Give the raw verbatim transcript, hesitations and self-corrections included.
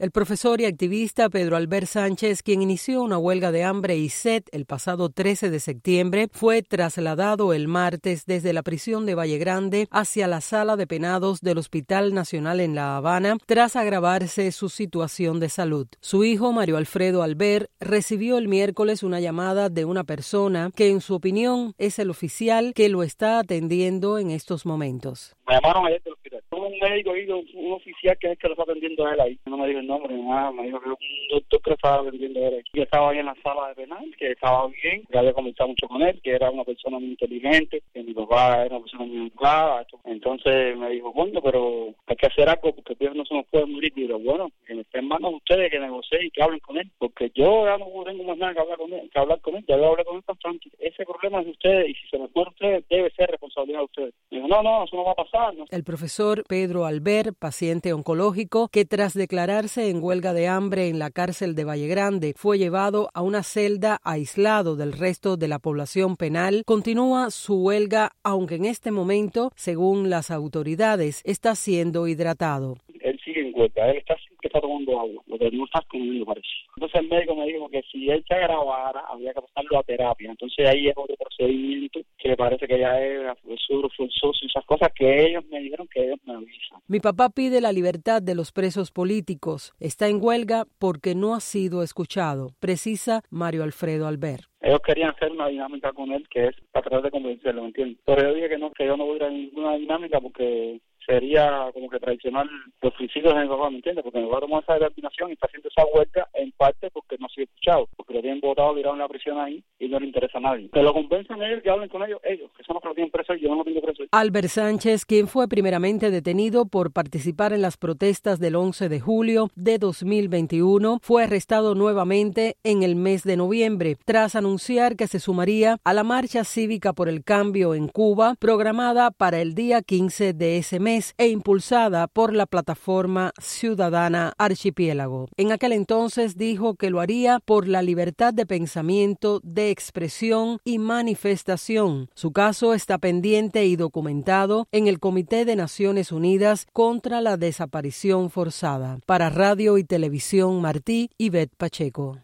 El profesor y activista Pedro Albert Sánchez, quien inició una huelga de hambre y sed el pasado trece de septiembre, fue trasladado el martes desde la prisión de Valle Grande hacia la sala de penados del Hospital Nacional en La Habana tras agravarse su situación de salud. Su hijo, Mario Alfredo Albert, recibió el miércoles una llamada de una persona que, en su opinión, es el oficial que lo está atendiendo en estos momentos. Me llamaron ayer del hospital. Un médico, un oficial que es el que lo está atendiendo a él ahí. No me dijo el nombre ni nada, me dijo que un doctor que lo estaba atendiendo a él ahí. Yo estaba ahí en la sala de penal, que estaba bien, que había conversado mucho con él, que era una persona muy inteligente, que mi papá era una persona muy educada. Entonces me dijo, bueno, pero hay que hacer algo porque el no se nos puede morir. Y yo, bueno, que me estén en manos de ustedes, que negocien y que hablen con él, porque yo ya no tengo más nada que hablar con él, que hablar con él. Ya yo hablé con él bastante. Ese problema es de ustedes y si se me muere ustedes, debe ser responsabilidad de ustedes. Me dijo, no, no, eso no va a pasar. No. El profesor Pedro Albert, paciente oncológico, que tras declararse en huelga de hambre en la cárcel de Valle Grande, fue llevado a una celda aislado del resto de la población penal, continúa su huelga, aunque en este momento, según las autoridades, está siendo hidratado. Él sigue en huelga, él está que está tomando agua, lo que no está comiendo parece. Entonces el médico me dijo que si él se agravara, habría que pasarlo a terapia. Entonces ahí es otro procedimiento que parece que ya es absurdo, forzoso y esas cosas que ellos me dijeron que ellos me avisan. Mi papá pide la libertad de los presos políticos. Está en huelga porque no ha sido escuchado, precisa Mario Alfredo Albert. Ellos querían hacer una dinámica con él que es para tratar de convencerlo, ¿me entiendes? Pero yo dije que no, que yo no voy a ir a ninguna dinámica porque sería como que traicionar los principios de mi papá, ¿me entiendes? Porque mi papá tomó esa determinación y está haciendo esa huelga en parte porque no ha sido escuchado, porque lo tienen votado, tirado en la prisión ahí y no le interesa a nadie. Que lo convenzan ellos, que hablen con ellos, ellos, que son los que lo tienen preso y yo no lo tengo preso. Albert Sánchez, quien fue primeramente detenido por participar en las protestas del once de julio de dos mil veintiuno, fue arrestado nuevamente en el mes de noviembre, tras anunciar que se sumaría a la marcha cívica por el cambio en Cuba, programada para el día quince de ese mes e impulsada por la plataforma ciudadana Archipiélago. En aquel entonces dijo que lo haría por la libertad de pensamiento, de expresión y manifestación. Su caso está pendiente y documentado en el Comité de Naciones Unidas contra la Desaparición Forzada. Para Radio y Televisión Martí, Ivette Pacheco.